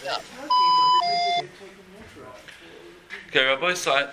Okay, Rabbi Sai.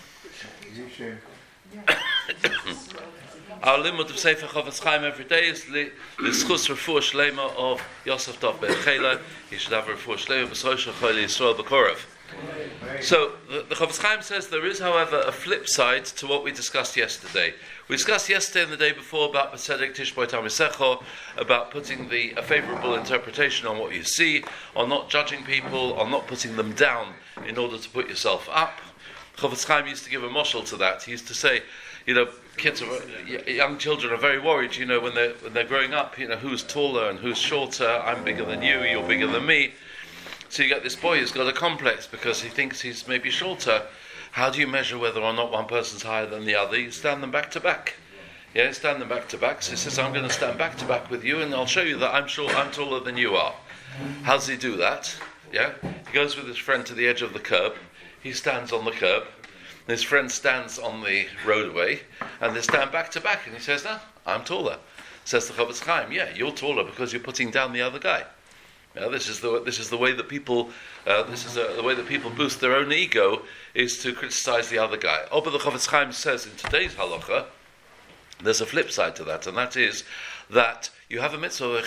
Our limud of Sefer Chofetz Chaim every day is the schus refuah shlema of Yosef Tov ben Chela. He should have a refuah shlema b'soisha choli Yisrael b'korav. So the Chofetz Chaim says there is, however, a flip side to what we discussed yesterday. We discussed yesterday and the day before about B'tzedek Tishboi Tamisecho, about putting a favourable interpretation on what you see, on not judging people, on not putting them down in order to put yourself up. Chofetz Chaim used to give a moshel to that. He used to say, kids, young children are very worried, when they're growing up, who's taller and who's shorter. I'm bigger than you, you're bigger than me. So you get this boy who's got a complex because he thinks he's maybe shorter. How do you measure whether or not one person's higher than the other? You stand them back to back. Yeah, stand them back to back. So he says, I'm going to stand back to back with you and I'll show you that I'm taller than you are. How does he do that? Yeah, he goes with his friend to the edge of the curb. He stands on the curb. His friend stands on the roadway, and they stand back to back. And he says, "No, I'm taller." Says the Chofetz Chaim, "Yeah, you're taller because you're putting down the other guy." This is the way that people the way that people boost their own ego, is to criticize the other guy. But the Chofetz Chaim says in today's halacha, there's a flip side to that, and that is that you have a mitzvah.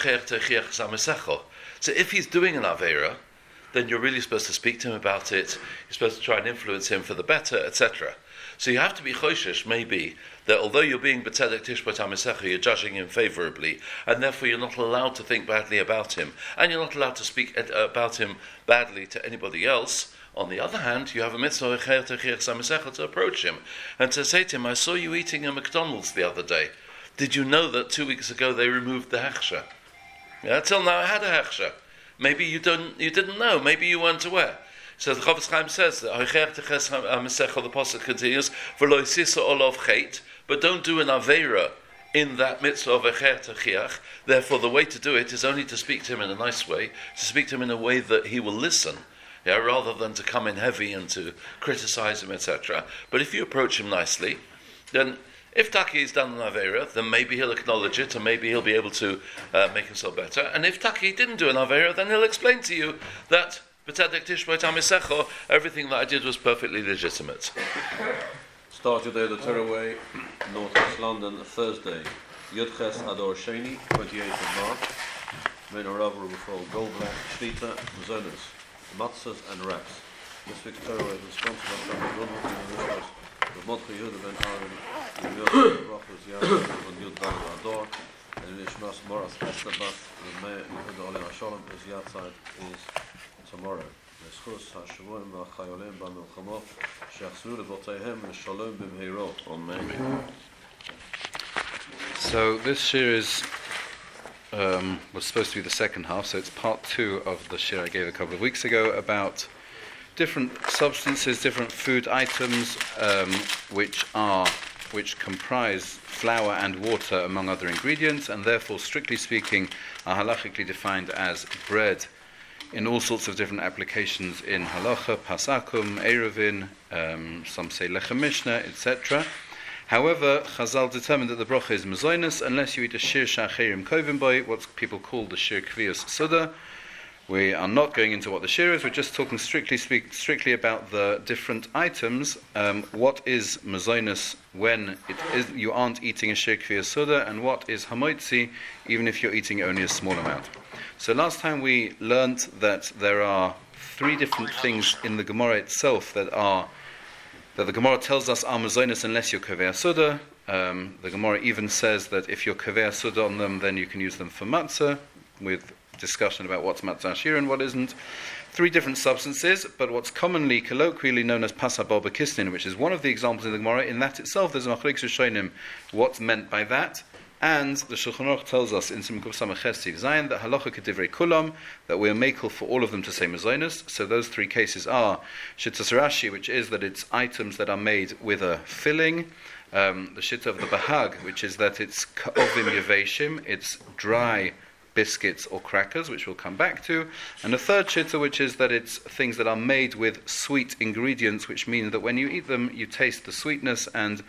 So if he's doing an aveira, then you're really supposed to speak to him about it. You're supposed to try and influence him for the better, etc. So you have to be choishish, maybe, that although you're being b'tzedek tishboi tamisecha, you're judging him favourably, and therefore you're not allowed to think badly about him, and you're not allowed to speak about him badly to anybody else. On the other hand, you have a mitzvah to approach him, and to say to him, I saw you eating at McDonald's the other day. Did you know that 2 weeks ago they removed the hechsher? Yeah, till now I had a hechsher. Maybe you didn't know. Maybe you weren't aware. So the Chofetz Chaim says that the pasuk continues, "V'lo yisisa olav chet," but don't do an aveira in that mitzvah of echer techiach. Therefore, the way to do it is only to speak to him in a nice way, to speak to him in a way that he will listen, rather than to come in heavy and to criticize him, etc. But if you approach him nicely, then if Taki has done an Aveira, then maybe he'll acknowledge it and maybe he'll be able to make himself better. And if Taki didn't do an Aveira, then he'll explain to you that B'tzedek Tishboi Tamisecho, everything that I did was perfectly legitimate. Started there the Terraway, Northwest London, Thursday. Yudches Ador Sheni, 28th of March. Main Arav before Goldblatt, Shlita, Mazonas, Matzahs and Wraps. This week's Terraway is responsible for the Modche Yehuda ben Aaron, the Yosef Brachos Yahweh von Yud Dalad Ador, and Mishmas Moras Estabat, the Mei Yehuda Ole HaShalom, his Yatzeit is tomorrow. Neschus HaShavuim VaChayolim BaMilchamo, She'achzru Levoteihem L'Shalom B'Mheiro. Amen. So this shir was supposed to be the second half, so it's part 2 of the shir I gave a couple of weeks ago about different substances, different food items, which comprise flour and water among other ingredients, and therefore, strictly speaking, are halachically defined as bread in all sorts of different applications in halacha, pasakum, eruvin, some say lechem mishnah, etc. However, Chazal determined that the bracha is mezonos unless you eat a shir shacherim kovim boy, what people call the shir kviyos suda. We are not going into what the shir is. We're just talking strictly about the different items. What is mezonos when you aren't eating a shir kviyos suda, and what is hamoitzi even if you're eating only a small amount. So last time we learnt that there are 3 different things in the Gemara itself that the Gemara tells us are mezonos unless you're kovei suda. The Gemara even says that if you're kovei suda on them, then you can use them for matzah, with discussion about what's matzah shir and what isn't. 3 different substances, but what's commonly, colloquially known as pasabal b'kisnin, which is one of the examples in the Gemara. In that itself, there's a machlokes rishonim what's meant by that. And the Shulchan Aruch tells us in Simon Kuf Samach Ches Tziv Zayin that halacha kedivrei kulam, that we are makel for all of them to say mezonos. So those 3 cases are Shittas Rashi, which is that it's items that are made with a filling. The Shitta of the Bahag, which is that it's ka'ovim yeveshim, it's dry biscuits or crackers, which we'll come back to. And the third shitta, which is that it's things that are made with sweet ingredients, which means that when you eat them, you taste the sweetness and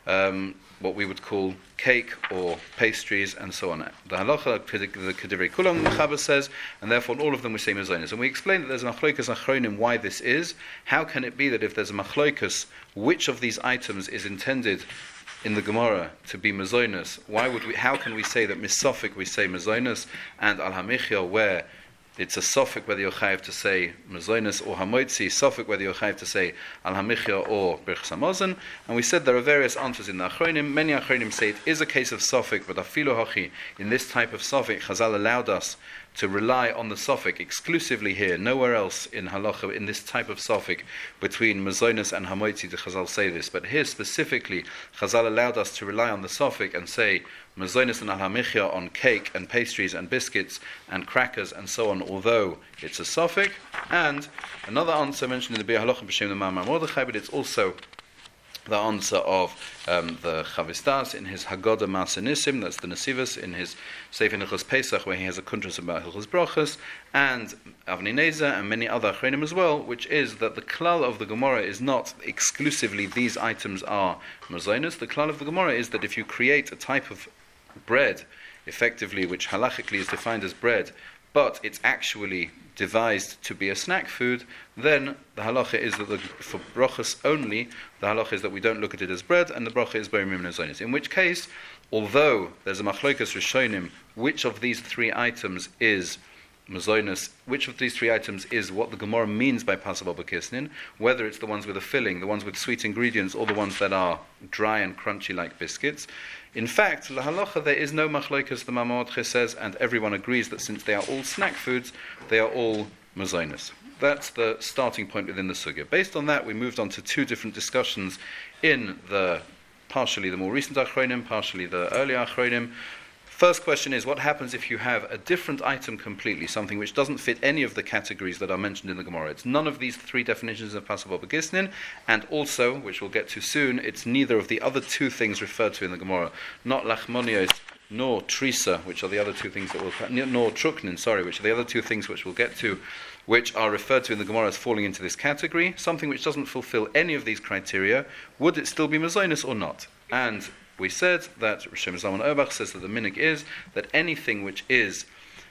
what we would call cake or pastries and so on. The halacha, the Kedivrei Kulam, the Chabad says, and therefore in all of them we say mazonos. And we explain that there's a machlokas achronim why this is. How can it be that if there's a machlokas, which of these items is intended in the Gemara to be mazonos? How can we say that misofik we say mazonos, and al hamichya where it's a sofik whether you're chayiv to say mazonos or hamoitzi, sofik whether you're chayiv to say al hamichya or birchas hamazon. And we said there are various answers in the achronim. Many achronim say it is a case of sofik, but afilu hachi, in this type of sofik, Chazal allowed us to rely on the sofik exclusively here, nowhere else in halacha, in this type of sofik, between mazonos and hamoitzi, the Chazal say this. But here specifically, Chazal allowed us to rely on the sofik and say mazonos and al-hamichya on cake and pastries and biscuits and crackers and so on, although it's a sofik. And another answer mentioned in the Biur Halacha b'Shem the Ma'amar Mordechai, but it's also the answer of the Chavistas in his Haggadah Ma'aseh Nisim, that's the Nesivos, in his Sefer Hilchos Pesach, where he has a kuntras about Hilchos Brachos, and Avnei Nezer and many other achronim as well, which is that the klal of the Gemara is not exclusively these items are mazonos. The klal of the Gemara is that if you create a type of bread, effectively, which halachically is defined as bread, but it's actually devised to be a snack food, then the halacha is that for brachos only, the halacha is that we don't look at it as bread, and the bracha is borim mazonos. In which case, although there's a machlokas rishonim, which of these three items is mazonos, which of these three items is what the Gemara means by pasav b'kisnin, whether it's the ones with a filling, the ones with sweet ingredients, or the ones that are dry and crunchy like biscuits. In fact, la halacha, there is no machlokas, the Ma'amar Mordechai says, and everyone agrees that since they are all snack foods, they are all mazonos. That's the starting point within the sugya. Based on that, we moved on to two different discussions in partially the more recent achronim, partially the earlier achronim. First question is, what happens if you have a different item completely, something which doesn't fit any of the categories that are mentioned in the Gemara? It's none of these three definitions of pasav b'gisnin, and also, which we'll get to soon, it's neither of the other two things referred to in the Gemara, not lachmonios nor trisa, which are the other two things that nor truknin, which are the other two things which we'll get to, which are referred to in the Gemara as falling into this category. Something which doesn't fulfill any of these criteria, would it still be mazonos or not? And we said that Rishem Zalman Auerbach says that the minhag is that anything which is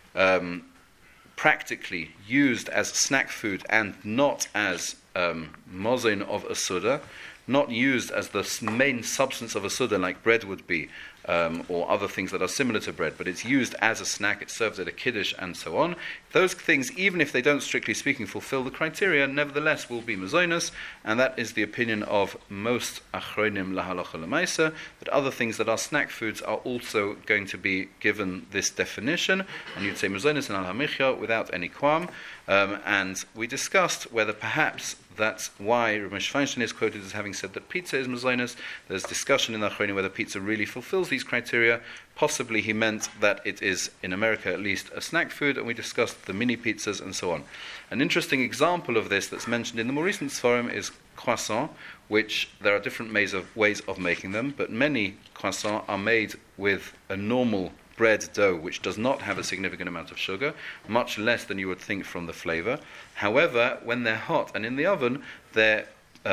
practically used as snack food and not as mozon of a suda, not used as the main substance of a suda like bread would be, or other things that are similar to bread, but it's used as a snack, it's served at a kiddush and so on. Those things, even if they don't strictly speaking fulfill the criteria, nevertheless will be mazonos, and that is the opinion of most achronim lahalacha lemaisa, that other things that are snack foods are also going to be given this definition, and you'd say mazonos and al-hamichya without any qualm. And we discussed whether perhaps that's why Ramesh Feinstein is quoted as having said that pizza is mazonos. There's discussion in the achronim whether pizza really fulfills these criteria. Possibly he meant that it is, in America at least, a snack food, and we discussed the mini pizzas and so on. An interesting example of this that's mentioned in the more recent Sfarim is croissant, which there are different ways of making them, but many croissants are made with a normal bread dough which does not have a significant amount of sugar, much less than you would think from the flavor. However, when they're hot and in the oven, they're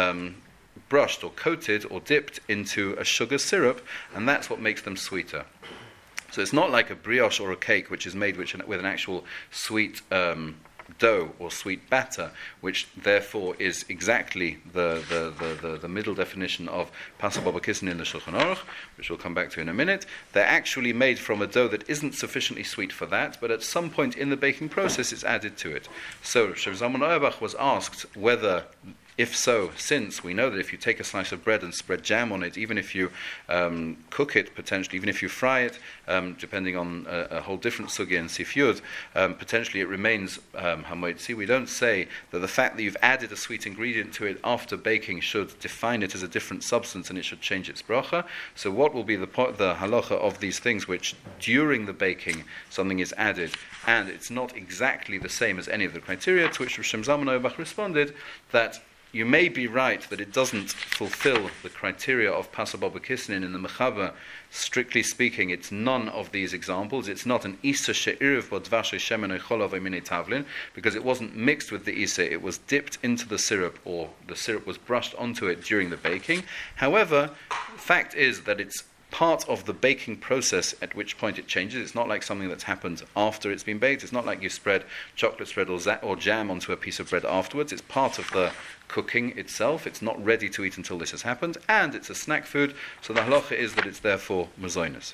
brushed or coated or dipped into a sugar syrup, and that's what makes them sweeter. So it's not like a brioche or a cake which is made with an actual sweet dough or sweet batter, which therefore is exactly the middle definition of pasav b'kisnin in the Shulchan Aruch, which we'll come back to in a minute. They're actually made from a dough that isn't sufficiently sweet for that, but at some point in the baking process it's added to it. So Rav Zalman Auerbach was asked whether, if so, since we know that if you take a slice of bread and spread jam on it, even if you cook it potentially, even if you fry it, depending on a whole different sugya and sifyud, potentially it remains hamoitzi. We don't say that the fact that you've added a sweet ingredient to it after baking should define it as a different substance and it should change its bracha. So what will be the halacha of these things which during the baking something is added and it's not exactly the same as any of the criteria, to which Rav Zalman Auerbach responded that you may be right that it doesn't fulfill the criteria of Pasal Bobakisnin in the Mechaber. Strictly speaking, it's none of these examples. It's not an Isa she'iriv bo dvashe shemen echolav emine tavlin, because it wasn't mixed with the Isa, it was dipped into the syrup, or the syrup was brushed onto it during the baking. However, the fact is that it's part of the baking process, at which point it changes. It's not like something that's happened after it's been baked. It's not like you spread chocolate spread or jam onto a piece of bread afterwards. It's part of the cooking itself. It's not ready to eat until this has happened, and it's a snack food, so the halacha is that it's therefore mazonos.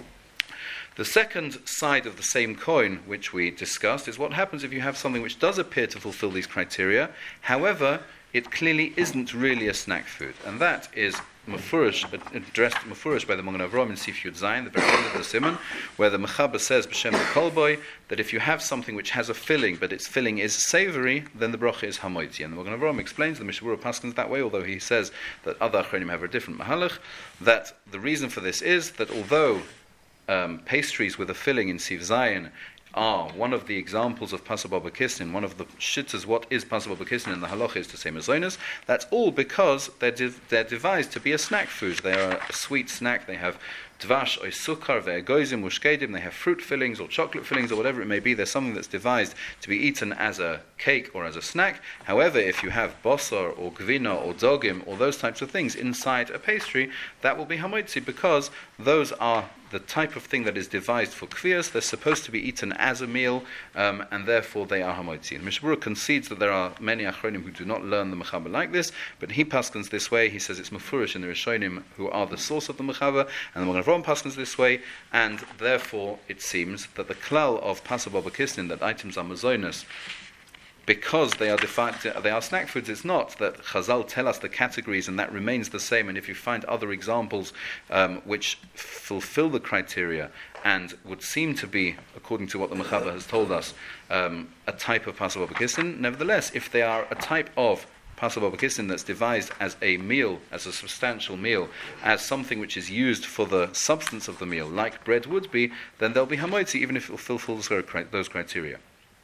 The second side of the same coin, which we discussed, is what happens if you have something which does appear to fulfill these criteria, however, it clearly isn't really a snack food, and that is addressed mafurish by the Magen Avraham in Sif Yud Zayin, the very end of the Simon, where the Mechaber says b'shem kolboy that if you have something which has a filling, but its filling is savory, then the bracha is hamoitzi. And the Magen Avraham explains, the Mishabura paskins that way, although he says that other achronim have a different mahalach, that the reason for this is that although pastries with a filling in Sif Zayin are one of the examples of Pasal Bobakisnin, one of the shittas, what is Pasal Bobakisnin, and the halacha is to say mazonos. That's all because they're devised to be a snack food. They are a sweet snack. They have dvash or sukkar, ve'egoizim, ushkedim. They have fruit fillings or chocolate fillings or whatever it may be. There's something that's devised to be eaten as a cake or as a snack. However, if you have bosar or gvina or dogim or those types of things inside a pastry, that will be hamoitzi, because those are the type of thing that is devised for kvias. They're supposed to be eaten as a meal, and therefore they are hamoitzi. And Mishabura concedes that there are many achronim who do not learn the mechaber like this, but he paskins this way. He says it's mafurish in the Rishonim, who are the source of the mechaber, and the Magen Avraham paskins this way, and therefore it seems that the klal of Pasal Bobakisnin, that items are mazonos, because they are snack foods, it's not that Chazal tell us the categories and that remains the same, and if you find other examples which fulfill the criteria and would seem to be, according to what the Mechaber has told us, a type of Pasal Bobakisnin, nevertheless, if they are a type of Pasal Bobakisnin that's devised as a meal, as a substantial meal, as something which is used for the substance of the meal, like bread would be, then they'll be hamoitzi, even if it fulfills those criteria.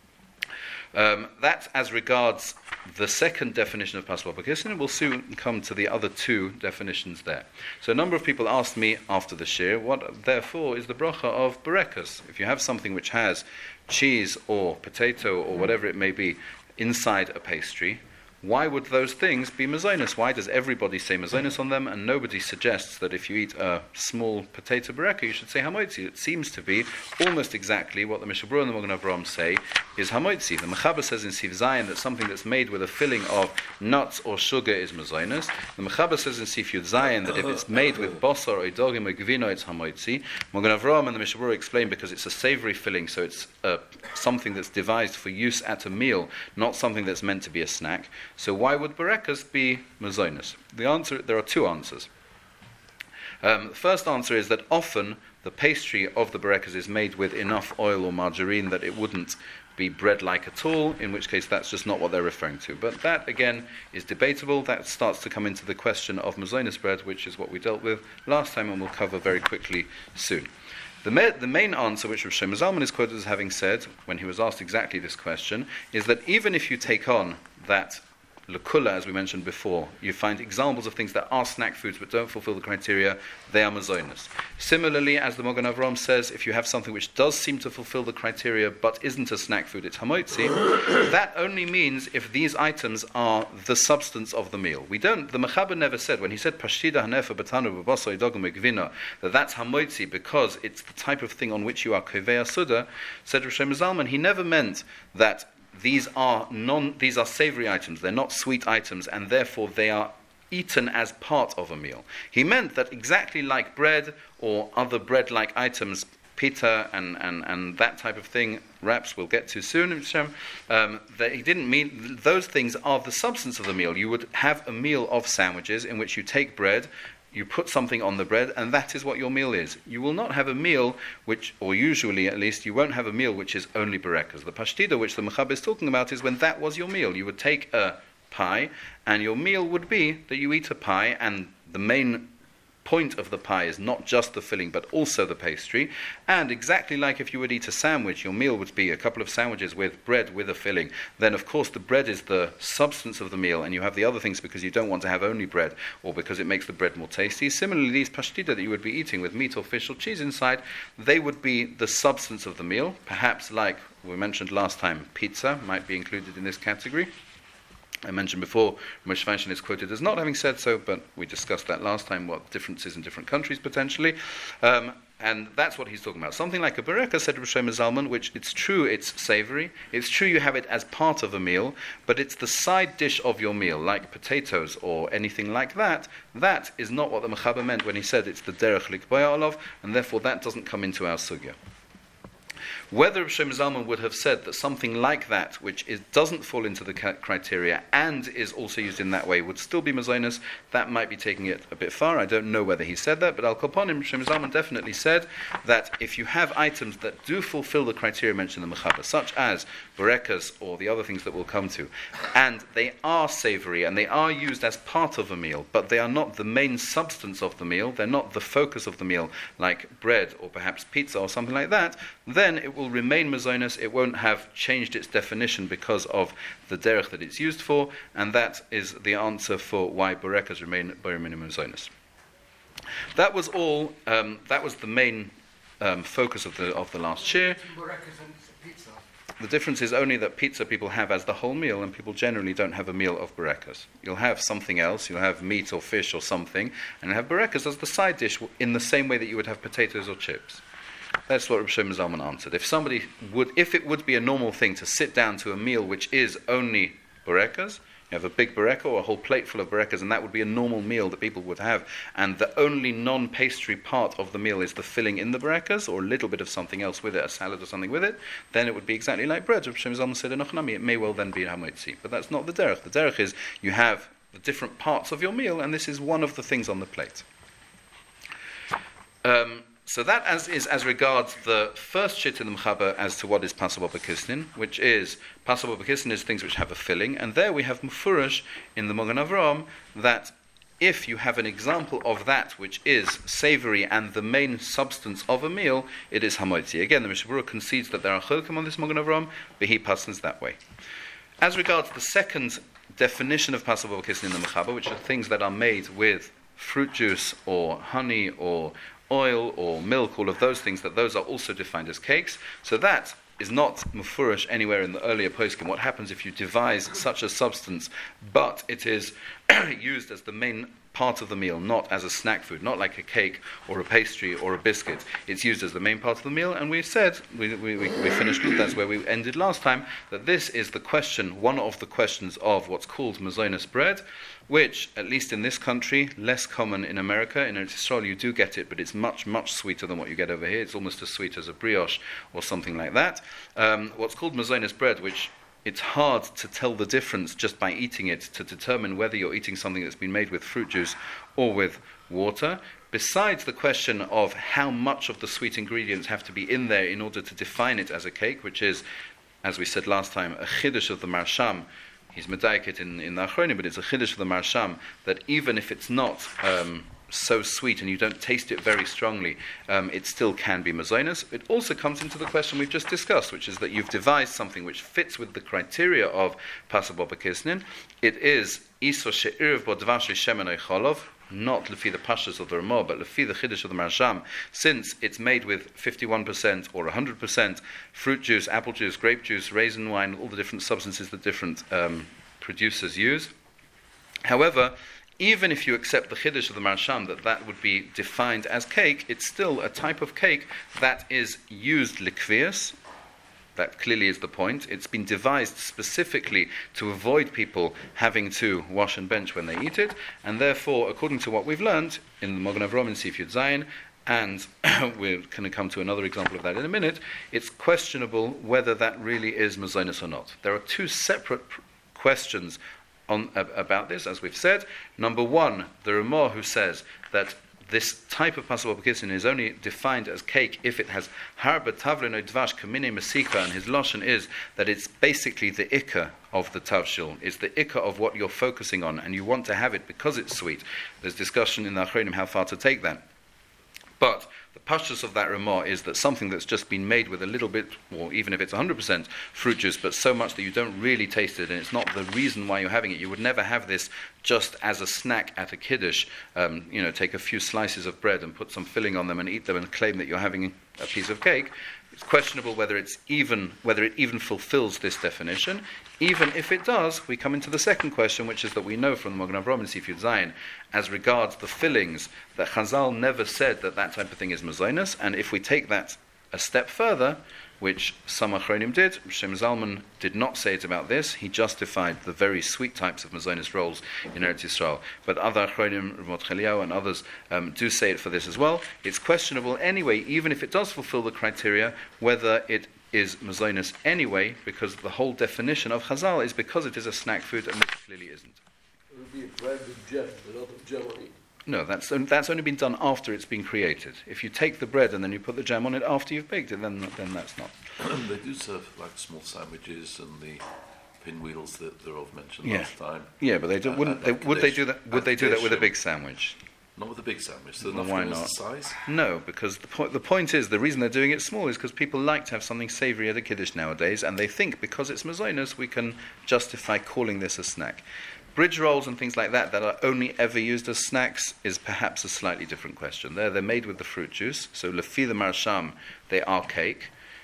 That as regards the second definition of Pasal Bobakisnin. We'll soon come to the other two definitions there. So a number of people asked me after the shir, what therefore is the bracha of berekas? If you have something which has cheese or potato or whatever it may be inside a pastry, why would those things be mazonos? Why does everybody say mazonos on them, and nobody suggests that if you eat a small potato bereka, you should say hamoitzi? It seems to be almost exactly what the Mishabura and the Magen Avraham say is hamoitzi. The Mechaber says in Sif Zayin that something that's made with a filling of nuts or sugar is mazonos. The Mechaber says in Sif Yud Zayin that if it's made with bosar or dogim or gvino, it's hamoitzi. Magen Avraham and the Mishabura explain because it's a savory filling, so it's something that's devised for use at a meal, not something that's meant to be a snack. So why would berekas be mazonos? The answer, there are two answers. The first answer is that often the pastry of the berekas is made with enough oil or margarine that it wouldn't be bread-like at all, in which case that's just not what they're referring to. But that, again, is debatable. That starts to come into the question of mazonos bread, which is what we dealt with last time and we'll cover very quickly soon. The main answer, which Rav Shlomo Zalman is quoted as having said, when he was asked exactly this question, is that even if you take on that L'kula, as we mentioned before, you find examples of things that are snack foods but don't fulfill the criteria, they are mazonos. Similarly, as the Magen Avraham says, if you have something which does seem to fulfill the criteria but isn't a snack food, it's hamoitzi. That only means if these items are the substance of the meal. The Mechaber never said, when he said pashtida hanefa batanu b'basar idogim megvina, that that's hamoitzi because it's the type of thing on which you are kovei suda, said Rav Shlomo Zalman, he never meant that these are savory items, they're not sweet items, and therefore they are eaten as part of a meal. He meant that exactly like bread or other bread-like items, pita and that type of thing, wraps we'll get to soon, that he didn't mean those things are the substance of the meal. You would have a meal of sandwiches in which you take bread, you put something on the bread, and that is what your meal is. You will not have a meal which, or usually at least, you won't have a meal which is only berekas. The pashtida, which the Mechaber is talking about, is when that was your meal. You would take a pie, and your meal would be that you eat a pie, and the main point of the pie is not just the filling but also the pastry. And exactly like if you would eat a sandwich, your meal would be a couple of sandwiches with bread with a filling. Then of course the bread is the substance of the meal, and you have the other things because you don't want to have only bread or because it makes the bread more tasty. Similarly, these pashtida that you would be eating with meat or fish or cheese inside, they would be the substance of the meal. Perhaps, like we mentioned last time, pizza might be included in this category. I mentioned before, Moshe Feinstein is quoted as not having said so, but we discussed that last time, what differences in different countries potentially. And that's what he's talking about. Something like a bereka, said Rav Shlomo Zalman, which it's true it's savory, it's true you have it as part of a meal, but it's the side dish of your meal, like potatoes or anything like that. That is not what the Mechaber meant when he said it's the derech likboya olav, and therefore that doesn't come into our sugya. Whether Rav Shlomo Zalman would have said that something like that, which doesn't fall into the criteria and is also used in that way, would still be mazonos, that might be taking it a bit far. I don't know whether he said that, but Al Koponim, Rav Shlomo Zalman definitely said that if you have items that do fulfill the criteria mentioned in the Mechaber, such as berekas or the other things that we'll come to, and they are savory and they are used as part of a meal, but they are not the main substance of the meal, they're not the focus of the meal, like bread or perhaps pizza or something like that, then it will remain mazonos. It won't have changed its definition because of the derech that it's used for, and that is the answer for why berekas remain mazonos. That was all. That was the main focus of the last shir. The difference is only that pizza people have as the whole meal, and people generally don't have a meal of berekas. You'll have something else, you'll have meat or fish or something, and you'll have berekas as the side dish in the same way that you would have potatoes or chips. That's what Rav Shlomo Zalman answered. If it would be a normal thing to sit down to a meal which is only berekas, you have a big bereka or a whole plate full of berekas, and that would be a normal meal that people would have, and the only non-pastry part of the meal is the filling in the berekas, or a little bit of something else with it, a salad or something with it, then it would be exactly like bread. Rav Shlomo Zalman said in Ochnami, it may well then be hamotzi. But that's not the derech. The derech is you have the different parts of your meal, and this is one of the things on the plate. So that is as regards the first shit in the Mechaber as to what is Pasal B'Kisnin, which is, Pasal B'Kisnin is things which have a filling, and there we have Mufurish in the Magen Avraham that if you have an example of that which is savory and the main substance of a meal, it is Hamotzi. Again, the Mishnah Berurah concedes that there are Cholkim on this Magen Avraham, but he passes that way. As regards the second definition of Pasal B'Kisnin in the Mechaber, which are things that are made with fruit juice or honey or oil or milk, all of those things, that those are also defined as cakes. So that is not mufurish anywhere in the earlier poskim. What happens if you devise such a substance, but it is used as the main part of the meal, not as a snack food, not like a cake or a pastry or a biscuit. It's used as the main part of the meal, and we said, we finished it, that's where we ended last time, that this is the question, one of the questions of what's called mazonos bread, which, at least in this country, less common in America. In Eretz Yisrael you do get it, but it's much, much sweeter than what you get over here. It's almost as sweet as a brioche or something like that. What's called mazonos bread, which it's hard to tell the difference just by eating it, to determine whether you're eating something that's been made with fruit juice or with water. Besides the question of how much of the sweet ingredients have to be in there in order to define it as a cake, which is, as we said last time, a chiddush of the Marsham. He's medayik it in the Achronim, but it's a chiddush of the Marsham that even if it's not so sweet and you don't taste it very strongly, it still can be mazonos. It also comes into the question we've just discussed, which is that you've devised something which fits with the criteria of Pasal B'Kisnin. It is Isor she'iriv bo dvash shemen cholov, not lefi the pashas of the Ramah, but lefi the chiddush of the Marsham, since it's made with 51% or 100% fruit juice, apple juice, grape juice, raisin wine, all the different substances that different producers use. However, even if you accept the chiddush of the Marsham that would be defined as cake, it's still a type of cake that is used likvius. That clearly is the point. It's been devised specifically to avoid people having to wash and bench when they eat it, and therefore, according to what we've learned in the Magen Avraham in Sif Yud Zayin, and we're going to come to another example of that in a minute, it's questionable whether that really is mazonos or not. There are two separate questions about this, as we've said. Number one, the Ramah who says that this type of pasal b'kisnin is only defined as cake if it has harba tavlin dvash kamine masika, and his lashon is that it's basically the ikka of the tavshil. It's the ikka of what you're focusing on, and you want to have it because it's sweet. There's discussion in the Achronim how far to take that. But the pashtus of that Ramah is that something that's just been made with a little bit, or even if it's 100% fruit juice, but so much that you don't really taste it, and it's not the reason why you're having it. You would never have this just as a snack at a kiddush. Take a few slices of bread and put some filling on them and eat them and claim that you're having a piece of cake. It's questionable whether it even fulfills this definition. Even if it does, we come into the second question, which is that we know from the Magen Avraham and Sif Yud Zayin, as regards the fillings, that Chazal never said that type of thing is mazonos, and if we take that a step further, which some Achronim did, Shem Zalman did not say it about this, he justified the very sweet types of mazonos rolls in Eretz Yisrael, but other Achronim, Rav Cheliyahu and others, do say it for this as well. It's questionable anyway, even if it does fulfill the criteria, whether it is mazonos anyway, because the whole definition of Chazal is because it is a snack food, and this clearly isn't. It would be bread with jam, but not of jam on it. No, that's only been done after it's been created. If you take the bread and then you put the jam on it after you've baked it, then that's not. They do serve like small sandwiches and the pinwheels that they're all mentioned last time. Yeah, but they do, would they do that? Would they do that with a big sandwich? Not with a big sandwich. So why not? The size? No, because the point is, the reason they're doing it small is because people like to have something savoury at a kiddush nowadays, and they think because it's mazonos we can justify calling this a snack. Bridge rolls and things like that are only ever used as snacks is perhaps a slightly different question. They're made with the fruit juice, so lefi the marsham, they are cake,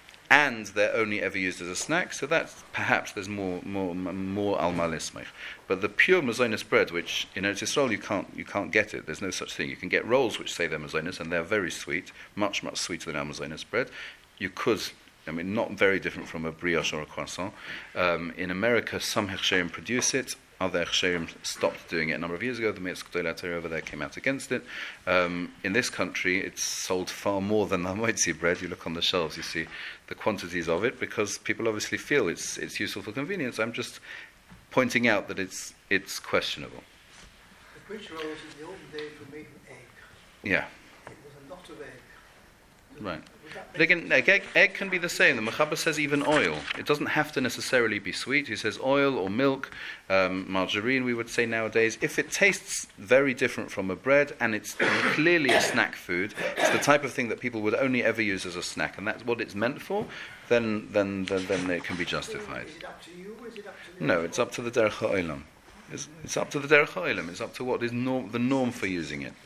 and they're only ever used as a snack, so that's perhaps there's more al malismech. But the pure mazonos bread, which in Eretz Yisrael you can't get it. There's no such thing. You can get rolls which say they're mazonos, and they're very sweet, much sweeter than our mazonos bread. You could. Not very different from a brioche or a croissant. In America, some hechsherim produce it. Other hechsherim stopped doing it a number of years ago. The Me'etz Gdolah Torah over there came out against it. In this country, it's sold far more than the hamotzi bread. You look on the shelves, you see the quantities of it, because people obviously feel it's useful for convenience. I'm just pointing out that it's questionable. The bridge rolls in the olden days were made with egg. Yeah. It was a lot of egg. Right. But again, egg can be the same. The Mechaber says even oil. It doesn't have to necessarily be sweet. He says oil or milk, margarine, we would say nowadays. If it tastes very different from a bread and it's clearly a snack food, it's the type of thing that people would only ever use as a snack, and that's what it's meant for, then it can be justified. Is it up to you or is it up to the... No, it's up to the Derech HaOlam. It's up to the Derech HaOlam. It's up to what is the norm for using it.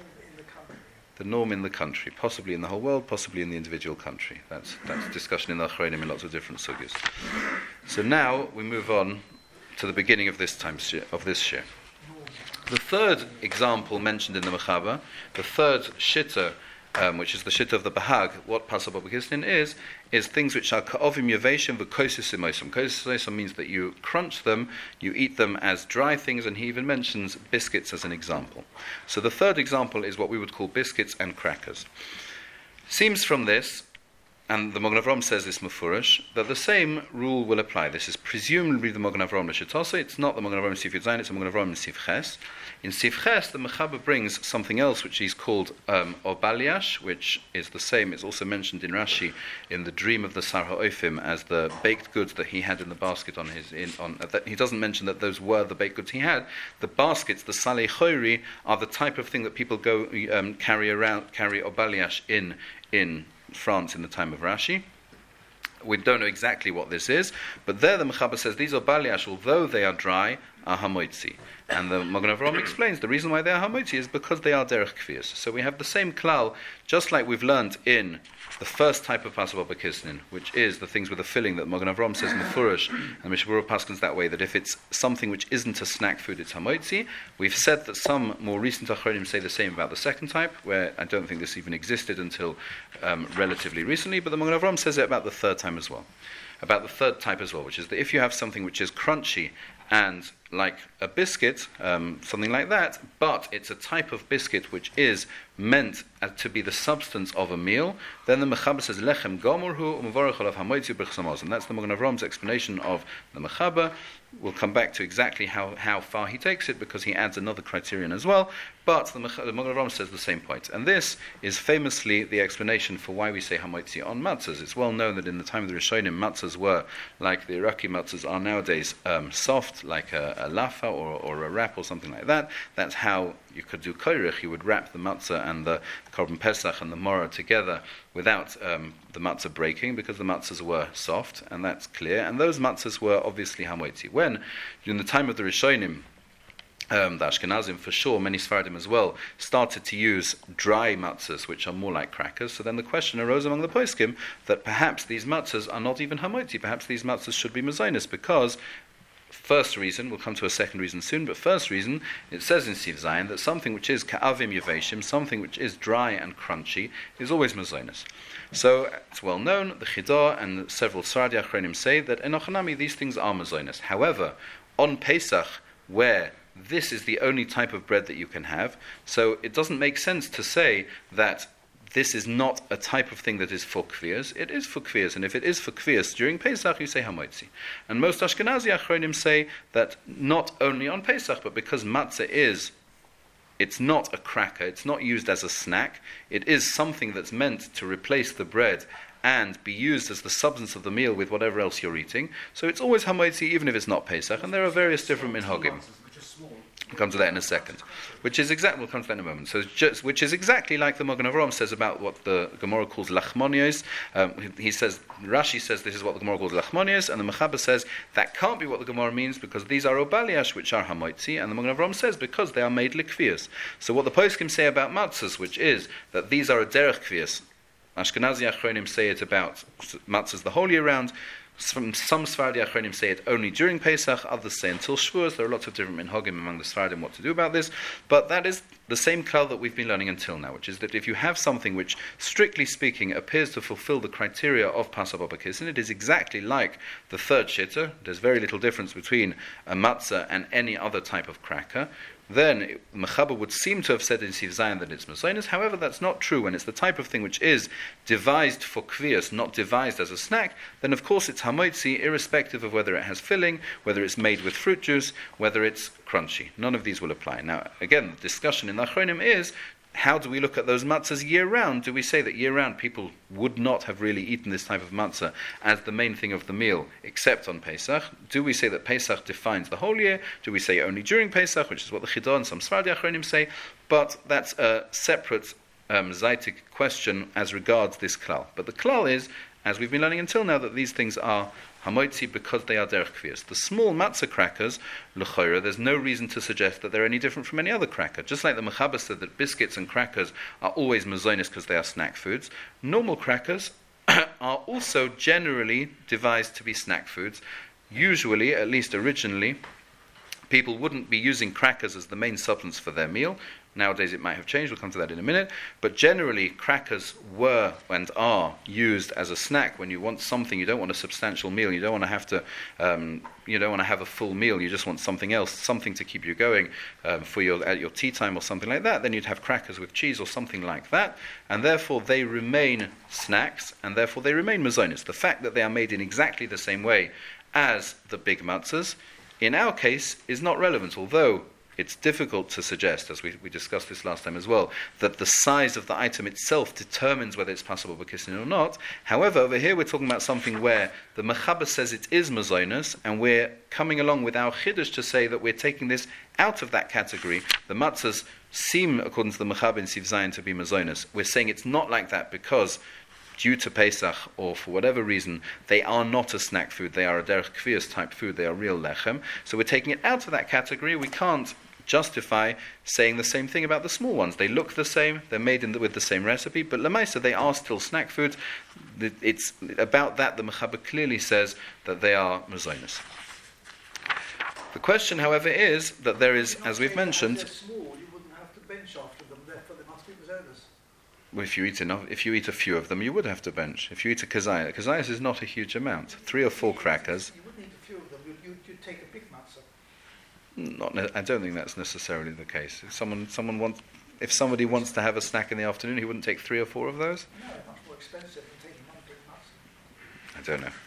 The norm in the country, possibly in the whole world, possibly in the individual country. That's discussion in the Achronim in lots of different sugyas. So now we move on to the beginning of this shir. The third example mentioned in the Mechaber, the third shitta, which is the shitta of the Bahag, what pasal b'kisnin is things which are ka'ovim yaveshim v'kosis imosim. Kosis imosim means that you crunch them, you eat them as dry things, and he even mentions biscuits as an example. So the third example is what we would call biscuits and crackers. Seems from this, and the Magen Avraham says this mufurish, that the same rule will apply. This is presumably the Magen Avraham l'shitose. It's not the Magen Avraham Sif Yud Zayin, it's the Magen Avraham Sif Ches. In Sif Ches, the Mechaber brings something else which he's called obaliash, which is the same. It's also mentioned in Rashi in the dream of the Sar HaOfim as the baked goods that he had in the basket on his. He doesn't mention that those were the baked goods he had. The baskets, the salei chori, are the type of thing that people go carry obaliash in France in the time of Rashi. We don't know exactly what this is, but there the Mechaber says these obaliash, although they are dry, are hamotzi. And the Magen Avraham explains the reason why they are hamotzi is because they are derech kfiyas. So we have the same klal, just like we've learned in the first type of pasal b'kisnin, which is the things with the filling that Magen Avraham says mufurish, and Mishabura paskins that way, that if it's something which isn't a snack food, it's hamotzi. We've said that some more recent achronim say the same about the second type, where I don't think this even existed until relatively recently, but the Magen Avraham says it about the third type as well, which is that if you have something which is crunchy and like a biscuit, something like that, but it's a type of biscuit which is meant to be the substance of a meal, then the Mechaber says, Lechem gomurhu u'mevorech olav hamoitzi b'chsamos. And that's the Magen Avram's explanation of the Mechaber. We'll come back to exactly how far he takes it, because he adds another criterion as well, but the Magen Avram says the same point. And this is famously the explanation for why we say hamoitzi on matzahs. It's well known that in the time of the Rishonim, matzahs were, like the Iraqi matzahs are nowadays, soft, like a lafa or a wrap or something like that. That's how you could do koirich. You would wrap the matzah and the korban pesach and the morah together without the matzah breaking, because the matzahs were soft, and that's clear. And those matzahs were obviously hamoitzi. When, in the time of the Rishonim, the Ashkenazim for sure, many Sfaradim as well, started to use dry matzahs, which are more like crackers. So then the question arose among the poskim that perhaps these matzahs are not even hamoitzi. Perhaps these matzahs should be mazonos, because first reason, we'll come to a second reason soon, but first reason, it says in Siv Zayin that something which is ka'avim yaveshim, something which is dry and crunchy, is always mazonos. So it's well known, the Chidah and several Sfardi Achronim say that in Ochanami these things are mazonos. However, on Pesach, where this is the only type of bread that you can have, so it doesn't make sense to say that this is not a type of thing that is for kvias. It is for kvias, and if it is for kvias during Pesach, you say hamoitzi. And most Ashkenazi Achronim say that not only on Pesach, but because matzah it's not a cracker, it's not used as a snack, it is something that's meant to replace the bread and be used as the substance of the meal with whatever else you're eating. So it's always hamoitzi, even if it's not Pesach, and there are various different minhagim. We'll come to that in a second. We'll come to that in a moment. So, which is exactly like the Magen Avram says about what the Gemara calls lachmonios. He says, Rashi says this is what the Gemara calls lachmonios, and the Mechaber says that can't be what the Gemara means, because these are obaliash, which are hamoitzi, and the Magen Avram says because they are made likvias. So what the poskim say about matzahs, which is that these are a derech kvias, Ashkenazi Achronim say it about matzahs the whole year round. Some Sfardi Achronim say it only during Pesach, others say until Shavuos. There are lots of different minhagim among the Sfardim what to do about this, but that is the same klal that we've been learning until now, which is that if you have something which, strictly speaking, appears to fulfill the criteria of Passover Kisin, it is exactly like the third shitta. There's very little difference between a matzah and any other type of cracker. Then Mechaber would seem to have said in Siv Zayin that it's mazonos. However, that's not true. When it's the type of thing which is devised for kvias, not devised as a snack, then of course it's hamoitzi, irrespective of whether it has filling, whether it's made with fruit juice, whether it's crunchy. None of these will apply. Now, again, the discussion in the Achronim is, how do we look at those matzahs year-round? Do we say that year-round people would not have really eaten this type of matzah as the main thing of the meal, except on Pesach? Do we say that Pesach defines the whole year? Do we say only during Pesach, which is what the Chidah and some Sfardi Achronim say? But that's a separate Zaitik question as regards this klal. But the klal is, as we've been learning until now, that these things are hamoitzi because they are derech kvias. The small matzah crackers, l'chora, there's no reason to suggest that they're any different from any other cracker. Just like the Mechaber said that biscuits and crackers are always mazonos because they are snack foods, normal crackers are also generally devised to be snack foods. Usually, at least originally, people wouldn't be using crackers as the main substance for their meal. Nowadays it might have changed, we'll come to that in a minute. But generally, crackers were and are used as a snack when you want something, you don't want a substantial meal, you don't want to have to, you don't want to have a full meal, you just want something else, something to keep you going at your tea time or something like that, then you'd have crackers with cheese or something like that, and therefore they remain snacks, and therefore they remain mazonos. The fact that they are made in exactly the same way as the big matzahs, in our case, is not relevant, although it's difficult to suggest, as we discussed this last time as well, that the size of the item itself determines whether it's passable b'kisin or not. However, over here we're talking about something where the Mechaber says it is mazonos, and we're coming along with our chiddush to say that we're taking this out of that category. The matzahs seem, according to the Mechaber in Siv Zayin, to be mazonos. We're saying it's not like that because due to Pesach, or for whatever reason, they are not a snack food, they are a derech kvias type food, they are real lechem. So we're taking it out of that category. We can't justify saying the same thing about the small ones. They look the same, they're made with the same recipe, but lemaisa, they are still snack foods. It's about that the Mechaber clearly says that they are mazonos. The question, however, is that there is, as we've mentioned, If they're small, you wouldn't have to bench after them, therefore they must be mazonos. if you eat a few of them, you would have to bench. If you eat a kazayas is not a huge amount. 3 or 4 crackers. You wouldn't eat a few of them, you'd take a big matzah. I don't think that's necessarily the case. If somebody wants to have a snack in the afternoon, he wouldn't take 3 or 4 of those? No, much more expensive than taking one big matzah. I don't know.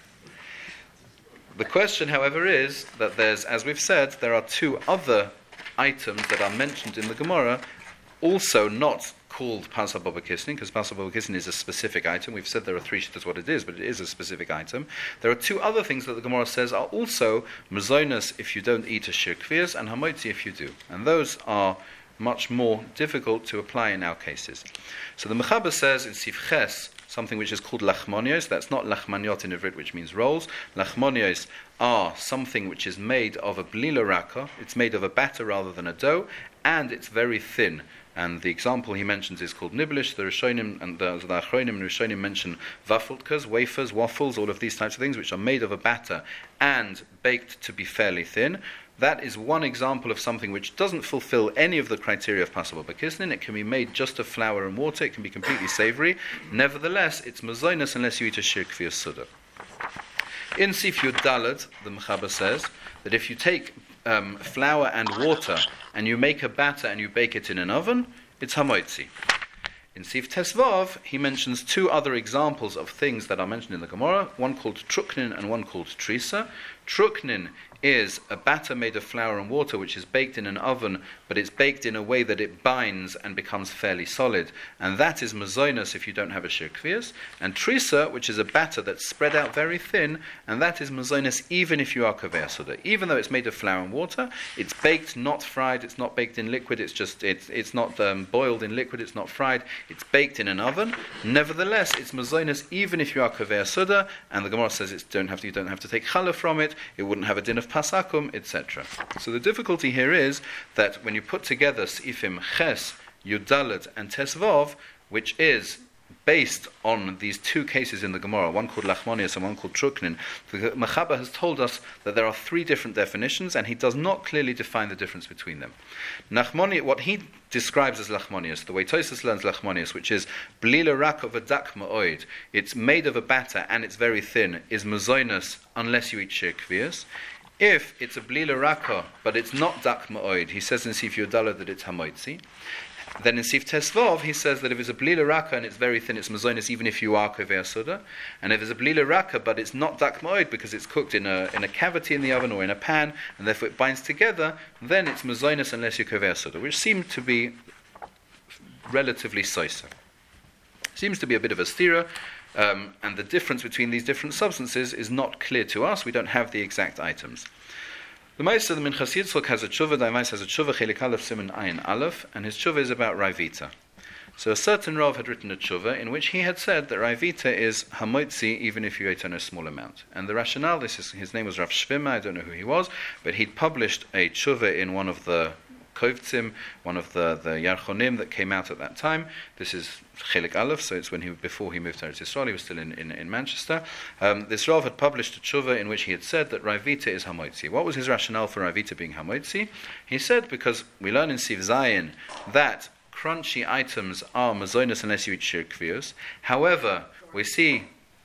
The question, however, is that as we've said, there are 2 other items that are mentioned in the Gemara, also not called Pasal Baba Kisnin, because Pasal Baba Kisnin is a specific item. We've said there are 3 shittas what it is, but it is a specific item. There are 2 other things that the Gemara says are also Mazonos if you don't eat a Shir Kvias, and Hamotzi if you do. And those are much more difficult to apply in our cases. So the Mechaber says in Sif Ches, something which is called lachmonios. That's not lachmaniot in Ivrit, which means rolls. Lachmonios are something which is made of a blila raka. It's made of a batter rather than a dough, and it's very thin. And the example he mentions is called niblish. The Rishonim and the Achronim and Rishonim mention vafelkas, wafers, waffles, all of these types of things, which are made of a batter and baked to be fairly thin. That is one example of something which doesn't fulfill any of the criteria of Pasal Baba Kisnin. It can be made just of flour and water. It can be completely savory. Nevertheless, it's mazonos unless you eat a shir kfiyas suda. In Sif Yud Daled, the Mechaber says that if you take flour and water and you make a batter and you bake it in an oven, it's hamoitzi. In Sif Tesvav, he mentions 2 other examples of things that are mentioned in the Gemara, one called truknin and one called trisa. Truknin is a batter made of flour and water which is baked in an oven, but it's baked in a way that it binds and becomes fairly solid. And that is mazonos if you don't have a shir kvias. And trisa, which is a batter that's spread out very thin, and that is mazonos even if you are kaveh soda. Even though it's made of flour and water, it's baked, not fried, it's not baked in liquid, it's not boiled in liquid, it's not fried, it's baked in an oven. Nevertheless, it's mazonos even if you are kaveh soda, and the Gemara says you don't have to take challah from it, it wouldn't have a din of pasakum, etc. So the difficulty here is that when you put together Sifim Ches, Yudalet, and Tesvav, which is based on these 2 cases in the Gemara, one called Lachmonius and one called Truknin, the Mechaber has told us that there are 3 different definitions, and he does not clearly define the difference between them. Nachmoni, what he describes as Lachmonius, the way Tosfos learns Lachmonius, which is Blila rak of a dak ma'oid, it's made of a batter and it's very thin, is mazonos unless you eat shir kvias. If it's a blila raka, but it's not dak ma'oid, he says in Sif Yodala that it's hamoitzi. Then in Sif Tesvav, he says that if it's a blila raka and it's very thin, it's mazonos even if you are kovei suda. And if it's a blila raka, but it's not dak ma'oid because it's cooked in a cavity in the oven or in a pan, and therefore it binds together, then it's mazonos unless you kovei suda, which seems to be relatively soisa. Seems to be a bit of a stira. And the difference between these different substances is not clear to us. We don't have the exact items. The Meister of the Minchas Yitzchok has a tshuva, Daimais has a tshuva, Chelik Aleph Siman Ayin Aleph, and his tshuva is about Raivita. So a certain Rav had written a tshuva in which he had said that Raivita is hamoitzi even if you ate on a small amount. And the rationale, his name was Rav Shvima, I don't know who he was, but he'd published a tshuva in one of the Kovtzim, one of the Yarchonim that came out at that time. This is Chelik Aleph, so it's before he moved to Eretz Yisrael. He was still in Manchester. This Rav had published a tshuva in which he had said that Raivita is hamoitzi. What was his rationale for Raivita being hamoitzi? He said because we learn in Siv Zayin that crunchy items are mazonos unless you eat shir kvios. However, we see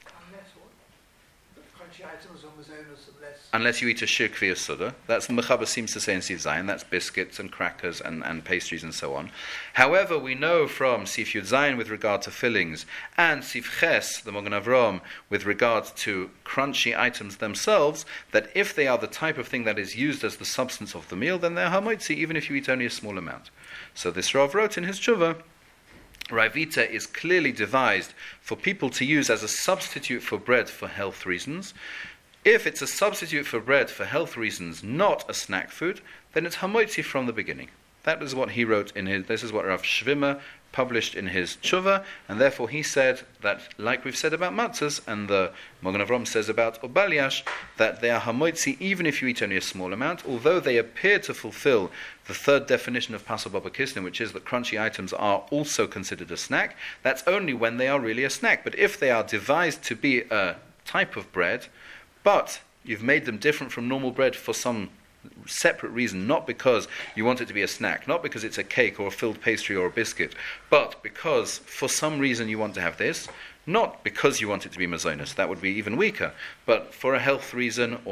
unless you eat a shir kvios suda. That's the Mechaber seems to say in Sif Zayin. That's biscuits and crackers and pastries and so on. However, we know from Sif Yud Zayin with regard to fillings and Sif Ches, the Mogen Avram, with regard to crunchy items themselves, that if they are the type of thing that is used as the substance of the meal, then they're hamoitzi even if you eat only a small amount. So this Rav wrote in his tshuva, Raivita is clearly devised for people to use as a substitute for bread for health reasons. If it's a substitute for bread for health reasons, not a snack food, then it's hamoitzi from the beginning. That is what he wrote this is what Rav Shvima published in his tshuva, and therefore he said that, like we've said about matzahs, and the Mogen Avram says about obaliash, that they are hamoitzi even if you eat only a small amount, although they appear to fulfill the 3rd definition of Pasal Baba Kisnin, which is that crunchy items are also considered a snack. That's only when they are really a snack. But if they are devised to be a type of bread, but you've made them different from normal bread for some separate reason, not because you want it to be a snack, not because it's a cake or a filled pastry or a biscuit, but because for some reason you want to have this, not because you want it to be mazonos, that would be even weaker, but for a health reason or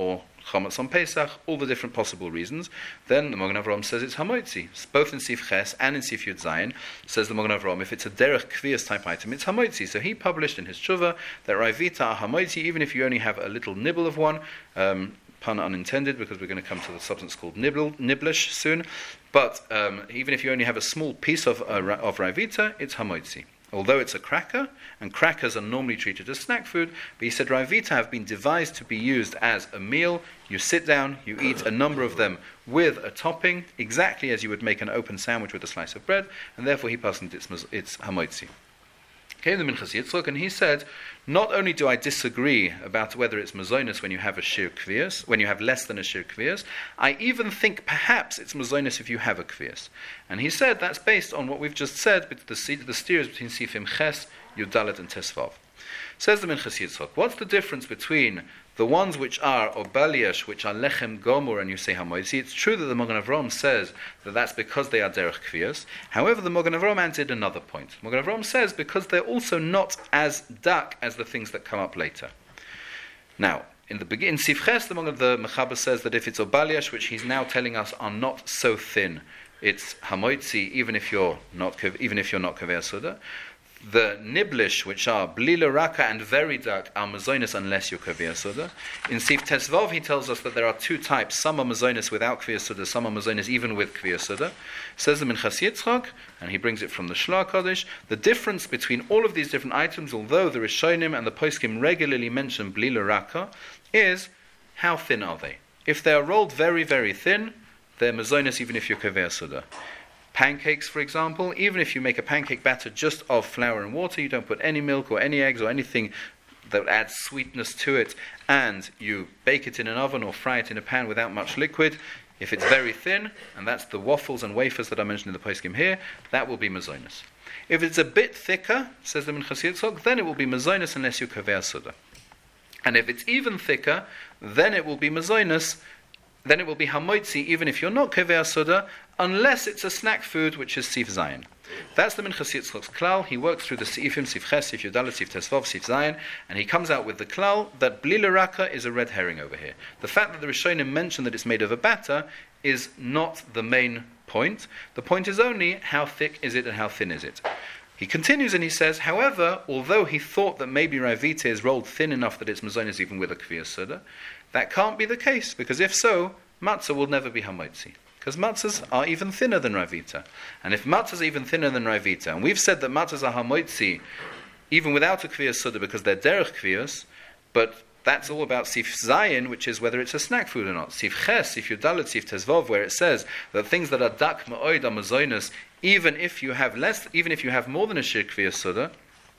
chametz on Pesach, all the different possible reasons, then the Magen Avraham says it's hamoitzi. Both in Sif Ches and in Sif Yud Zayin, says the Magen Avraham, if it's a derech kviyas type item, it's hamoitzi. So he published in his tshuva that Raivita are hamoitzi, even if you only have a little nibble of one, pun unintended, because we're going to come to the substance called niblish soon, but even if you only have a small piece of Raivita, it's hamoitzi. Although it's a cracker, and crackers are normally treated as snack food, but he said Raivita have been devised to be used as a meal. You sit down, you eat a number of them with a topping, exactly as you would make an open sandwich with a slice of bread, and therefore he passed it's hamoitzi. Came the Minchas Yitzchok, and he said, not only do I disagree about whether it's mazonis when you have a shir kviyas, when you have less than a shir kviyas, I even think perhaps it's mazonis if you have a kviyas. And he said that's based on what we've just said, but the steers between Sifim Ches, Yudalet, and Tesvav. Says the Minchas Yitzchok, what's the difference between the ones which are obaliash, which are lechem gomor, and you say hamoitzi? It's true that the Magen Avraham says that that's because they are derech kviyas. However, the Magen Avraham added another point. Magen Avraham says because they're also not as dak as the things that come up later. Now, in the beginning, Sifches, the Mechaber says that if it's obaliash, which he's now telling us are not so thin, it's hamoitzi even if you're not kaveh soda. The niblish, which are blila raka and very dark, are mazonis unless you're kaveh soda. In Sif Tesvav, he tells us that there are two types. Some are mazonis without kaveh soda, some are mazonis even with kaveh soda. Says the Minchas Yitzchak, and he brings it from the Shla Kodesh. The difference between all of these different items, although the Rishonim and the Poskim regularly mention blila raka, is how thin are they? If they are rolled very, very thin, they're mazonis even if you're kaveh soda. Pancakes, for example, even if you make a pancake batter just of flour and water, you don't put any milk or any eggs or anything that adds sweetness to it, and you bake it in an oven or fry it in a pan without much liquid, if it's very thin, and that's the waffles and wafers that I mentioned in the poskim here, that will be mazonis. If it's a bit thicker, says the Minchas Yitzchok, then it will be mazonis unless you kaveh soda. And if it's even thicker, then it will be mazonis, then it will be hamoitzi even if you're not kaveh soda, unless it's a snack food, which is Sif Zayin. That's the Minchas Yitzchok's klal. He works through the Sifim, Sif Ches, Sif Yudalet, Sif Tesvav, Sif Zayin, and he comes out with the klal that blila raka is a red herring over here. The fact that the Rishonim mention that it's made of a batter is not the main point. The point is only how thick is it and how thin is it. He continues and he says, however, although he thought that maybe Raivita is rolled thin enough that it's mazonis even with a kaveh soda, that can't be the case, because if so, matzah will never be hamoitzi. Because matzahs are even thinner than Raivita. And if matzahs are even thinner than Raivita, and we've said that matzahs are hamoitzi even without a kviyas soda because they're derech kviyas, but that's all about Sif Zayin, which is whether it's a snack food or not. Sif Ches, Sif Yudalet, Sif Tesvav, where it says that things that are dak ma'oid are mazoinus, even if you have more than a shir kviyas soda.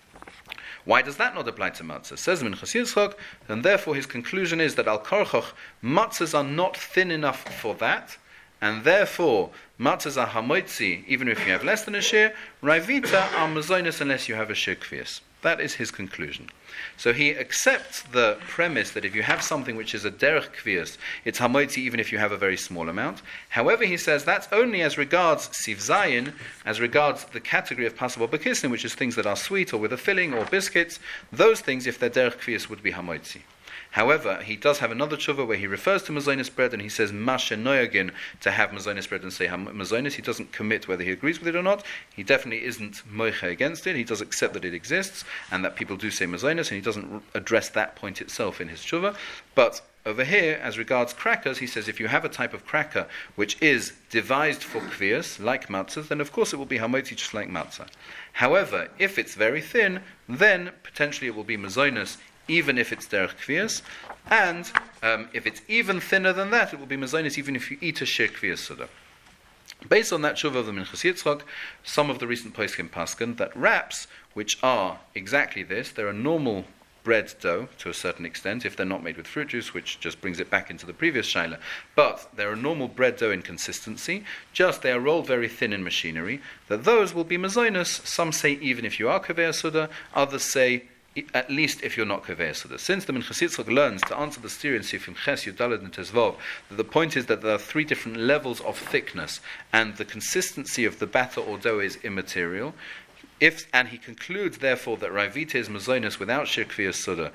Why does that not apply to matzah? Says Minchas Yitzchok, and therefore his conclusion is that al karchoch matzahs are not thin enough for that, and therefore matzahs are hamoitzi even if you have less than a shir. Raivita are mazoinus unless you have a shir kviyas. That is his conclusion. So he accepts the premise that if you have something which is a derech kviyas, it's hamoitzi even if you have a very small amount. However, he says that's only as regards Sif Zayin, as regards the category of pasabal bekisnim, which is things that are sweet or with a filling or biscuits. Those things, if they're derech kviyas, would be hamoitzi. However, he does have another tshuva where he refers to mazonis bread and he says mashe noyagin to have mazonis bread and say mazonis. He doesn't commit whether he agrees with it or not. He definitely isn't moiche against it. He does accept that it exists and that people do say mazonis, and he doesn't address that point itself in his tshuva. But over here, as regards crackers, he says if you have a type of cracker which is devised for kviyas, like matzah, then of course it will be hamoitzi just like matzah. However, if it's very thin, then potentially it will be mazonis even if it's derech kviyas, and if it's even thinner than that, it will be mazonis even if you eat a shir kviyas soda. Based on that tshuva of the Minchas Yitzchok, some of the recent poskim paskin that wraps, which are exactly this, they're a normal bread dough to a certain extent, if they're not made with fruit juice, which just brings it back into the previous shaila, but they're a normal bread dough in consistency, just they are rolled very thin in machinery, that those will be mazonis. Some say even if you are kaveh soda, others say at least if you're not kaveh soda. Since the Minchas Yitzchok learns to answer the steer in Sifim Ches, Yudalet, and Tesvav, that the point is that there are three different levels of thickness, and the consistency of the batter or dough is immaterial. And he concludes, therefore, that Raivita is mazonis without shir kviyas soda,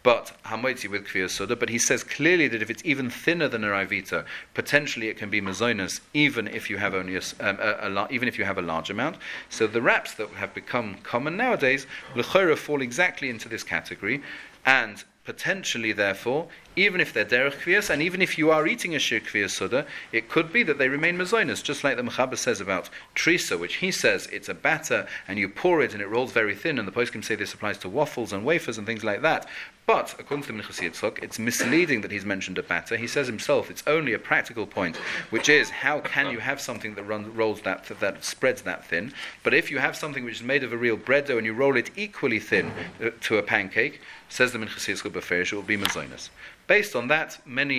but hamoitzi with kfiyas soda. But he says clearly that if it's even thinner than a raivita, potentially it can be mazonos, even if you have only even if you have a large amount. So the wraps that have become common nowadays, l'chora, fall exactly into this category, and potentially, therefore, even if they're derech kfiyas, and even if you are eating a shir kfiyas soda, it could be that they remain mazonos, just like the Mechaber says about trisa, which he says it's a batter and you pour it and it rolls very thin, and the poskim say this applies to waffles and wafers and things like that. But according to Minchas Yitzchok, it's misleading that he's mentioned a batter. He says himself it's only a practical point, which is how can you have something that rolls that spreads that thin? But if you have something which is made of a real bread dough and you roll it equally thin to a pancake, says the Minchas Yitzchok beferish, it will be mazonos. Based on that,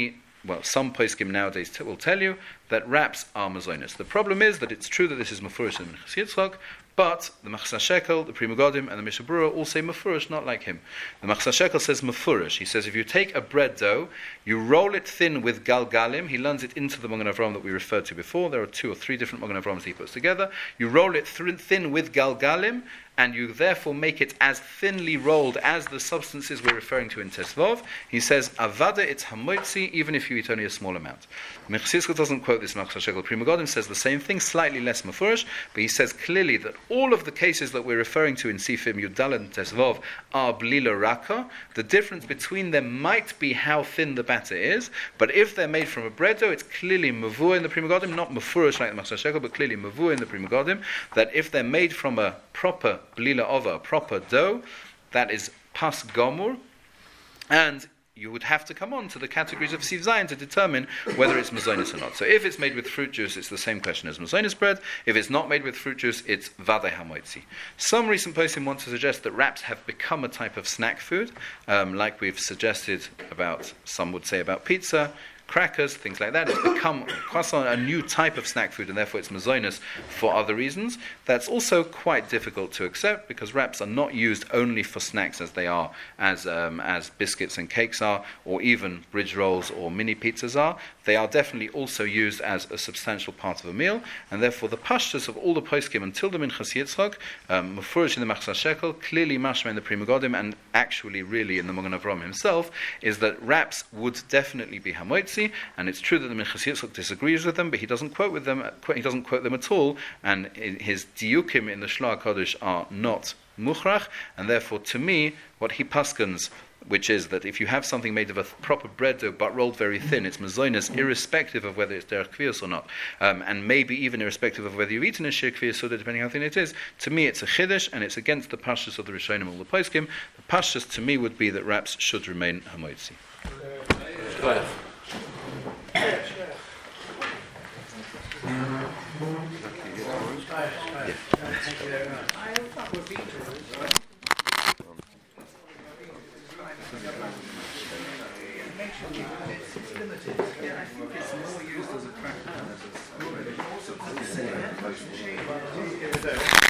some poskim nowadays will tell you that wraps are mazonos. The problem is that it's true that this is mafurish in Minchas Yitzchok, but the Machzah Shekel, the Pri Megadim, and the Mishnah Berurah all say mafurish, not like him. The Machzah Shekel says mafurish. He says if you take a bread dough, you roll it thin with galgalim. He learns it into the Magen Avraham that we referred to before. There are 2 or 3 different Magen Avrahams he puts together. You roll it thin with galgalim, and you therefore make it as thinly rolled as the substances we're referring to in Tesvav. He says, avada, it's hamoitzi, even if you eat only a small amount. Minchas Yitzchok doesn't quote this Machzah Shekel. Pri Megadim says the same thing, slightly less mafurish, but he says clearly that all of the cases that we're referring to in Sifim, Yudal and Tesvav are blila raka. The difference between them might be how thin the batter is, but if they're made from a bread dough, it's clearly mavur in the Pri Megadim, not mafurish like the Machzah Shekel, but clearly mavur in the Pri Megadim, that if they're made from a proper blila ova, proper dough, that is pas gomur, and you would have to come on to the categories of Siv Zayin to determine whether it's mazonos or not. So if it's made with fruit juice, it's the same question as mazonos bread. If it's not made with fruit juice, it's vadei hamoitzi. Some recent posting want to suggest that wraps have become a type of snack food, like we've suggested about, some would say about pizza, crackers, things like that. It's become croissant, a new type of snack food, and therefore it's mazonos for other reasons. That's also quite difficult to accept, because wraps are not used only for snacks as they are, as biscuits and cakes are, or even bridge rolls or mini pizzas are. They are definitely also used as a substantial part of a meal, and therefore the pashtus of all the poskim until the Minchas Yitzchok, mafurish in the Machzah Shekel, clearly mashma in the Pri Megadim, and actually really in the Magen Avraham himself, is that wraps would definitely be hamoitzi. And it's true that the Minchas Yitzchok disagrees with them, but he doesn't quote them at all, and his diukim in the Shloah Kodesh are not muchrach, and therefore to me, what he paskens, which is that if you have something made of a proper bread dough but rolled very thin, it's mazonos irrespective of whether it's derech kfiyas or not, and maybe even irrespective of whether you've eaten a shir kfiyas or depending how thin it is. To me, it's a chiddush, and it's against the pashtus of the Rishonim of the poskim. The pashtus to me would be that wraps should remain hamoitzi. I think it's more used as a cracker than as a